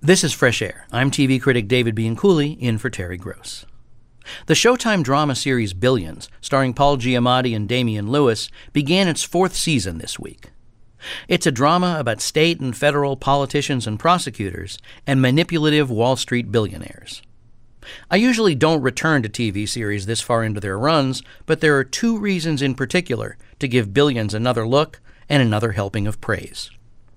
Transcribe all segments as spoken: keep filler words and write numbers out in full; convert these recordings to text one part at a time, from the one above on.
This is Fresh Air. I'm T V critic David Bianculli, in for Terry Gross. The Showtime drama series Billions, starring Paul Giamatti and Damian Lewis, began its fourth season this week. It's a drama about state and federal politicians and prosecutors and manipulative Wall Street billionaires. I usually don't return to T V series this far into their runs, but there are two reasons in particular to give Billions another look and another helping of praise.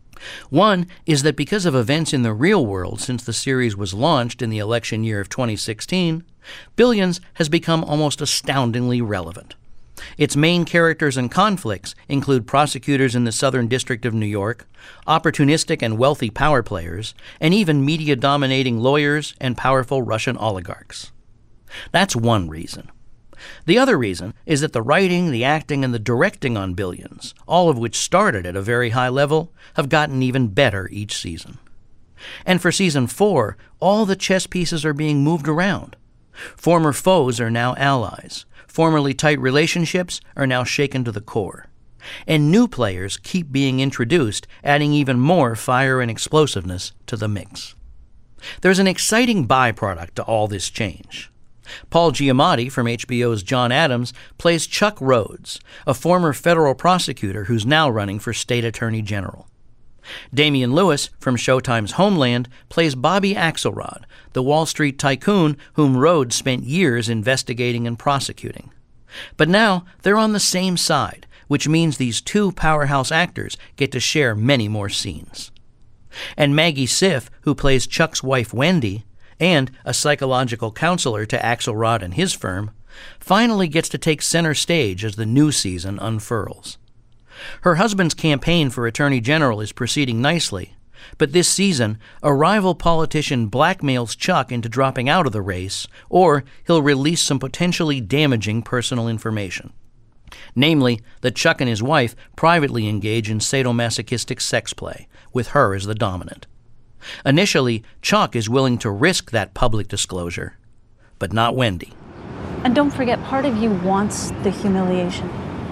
One is that because of events in the real world since the series was launched in the election year of twenty sixteen, Billions has become almost astoundingly relevant. Its main characters and conflicts include prosecutors in the Southern District of New York, opportunistic and wealthy power players, and even media-dominating lawyers and powerful Russian oligarchs. That's one reason. The other reason is that the writing, the acting, and the directing on Billions, all of which started at a very high level, have gotten even better each season. And for season four, all the chess pieces are being moved around. Former foes are now allies. Formerly tight relationships are now shaken to the core. And new players keep being introduced, adding even more fire and explosiveness to the mix. There's an exciting byproduct to all this change. Paul Giamatti from H B O's John Adams plays Chuck Rhodes, a former federal prosecutor who's now running for state attorney general. Damian Lewis from Showtime's Homeland plays Bobby Axelrod, the Wall Street tycoon whom Rhodes spent years investigating and prosecuting. But now they're on the same side, which means these two powerhouse actors get to share many more scenes. And Maggie Siff, who plays Chuck's wife Wendy, and a psychological counselor to Axelrod and his firm, finally gets to take center stage as the new season unfurls. Her husband's campaign for Attorney General is proceeding nicely, but this season, a rival politician blackmails Chuck into dropping out of the race, or he'll release some potentially damaging personal information. Namely, that Chuck and his wife privately engage in sadomasochistic sex play, with her as the dominant. Initially, Chuck is willing to risk that public disclosure, but not Wendy. And don't forget, part of you wants the humiliation.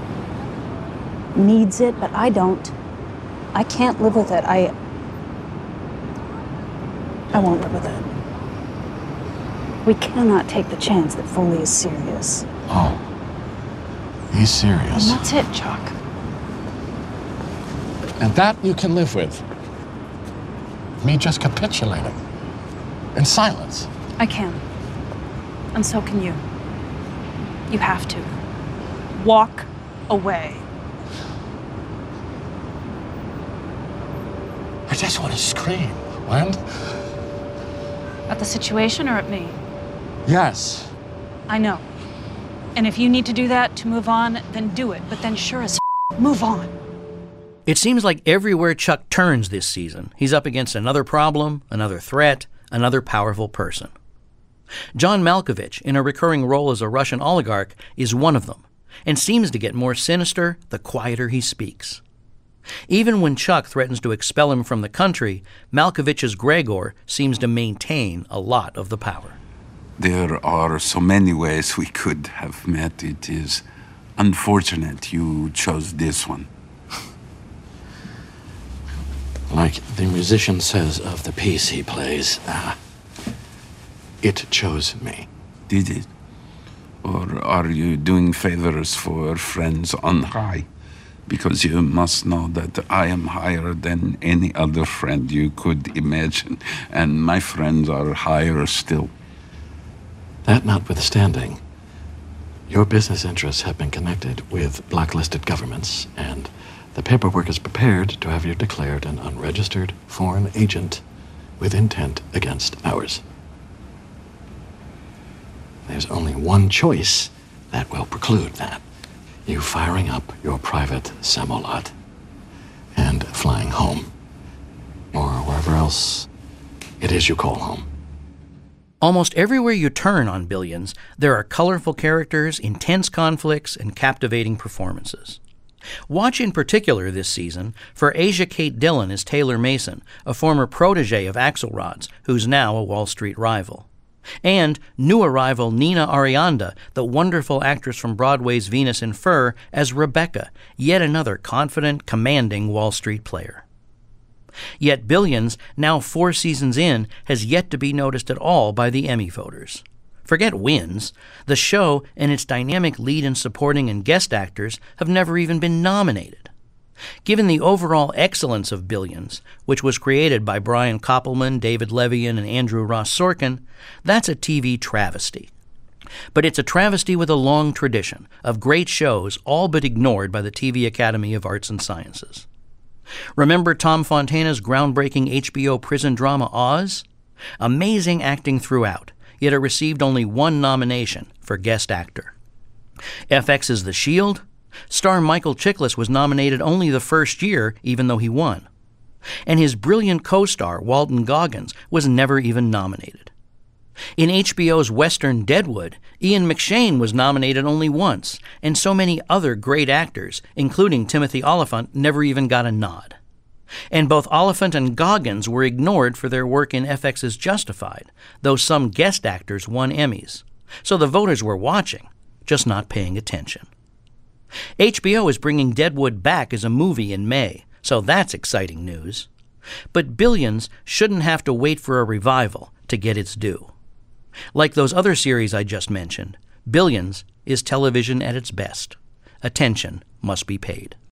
Needs it, but I don't. I can't live with it. I... I won't live with it. We cannot take the chance that Foley is serious. Oh. He's serious. And that's it, Chuck. And that you can live with. Me just capitulating. In silence. I can. And so can you. You have to. Walk away. I just want to scream, Wen. At the situation or at me? Yes. I know. And if you need to do that to move on, then do it. But then sure as f- move on. It seems like everywhere Chuck turns this season, he's up against another problem, another threat, another powerful person. John Malkovich, in a recurring role as a Russian oligarch, is one of them, and seems to get more sinister the quieter he speaks. Even when Chuck threatens to expel him from the country, Malkovich's Gregor seems to maintain a lot of the power. There are so many ways we could have met. It is unfortunate you chose this one. Like the musician says of the piece he plays, uh, it chose me. Did it? Or are you doing favors for friends on high? Because you must know that I am higher than any other friend you could imagine, and my friends are higher still. That notwithstanding, your business interests have been connected with blacklisted governments, and the paperwork is prepared to have you declared an unregistered foreign agent with intent against ours. There's only one choice that will preclude that. You firing up your private Samolot and flying home, or wherever else it is you call home. Almost everywhere you turn on Billions, there are colorful characters, intense conflicts, and captivating performances. Watch in particular this season for Asia Kate Dillon as Taylor Mason, a former protege of Axelrod's, who's now a Wall Street rival. And new arrival Nina Arianda, the wonderful actress from Broadway's Venus in Fur, as Rebecca, yet another confident, commanding Wall Street player. Yet Billions, now four seasons in, has yet to be noticed at all by the Emmy voters. Forget wins. The show and its dynamic lead and supporting and guest actors have never even been nominated. Given the overall excellence of Billions, which was created by Brian Koppelman, David Levian, and Andrew Ross Sorkin, that's a T V travesty. But it's a travesty with a long tradition of great shows all but ignored by the T V Academy of Arts and Sciences. Remember Tom Fontana's groundbreaking H B O prison drama Oz? Amazing acting throughout, yet it received only one nomination for Guest Actor. F X's The Shield? Star Michael Chiklis was nominated only the first year, even though he won. And his brilliant co-star, Walton Goggins, was never even nominated. In H B O's Western Deadwood, Ian McShane was nominated only once, and so many other great actors, including Timothy Olyphant, never even got a nod. And both Olyphant and Goggins were ignored for their work in F X's Justified, though some guest actors won Emmys. So the voters were watching, just not paying attention. H B O is bringing Deadwood back as a movie in May, so that's exciting news. But Billions shouldn't have to wait for a revival to get its due. Like those other series I just mentioned, Billions is television at its best. Attention must be paid.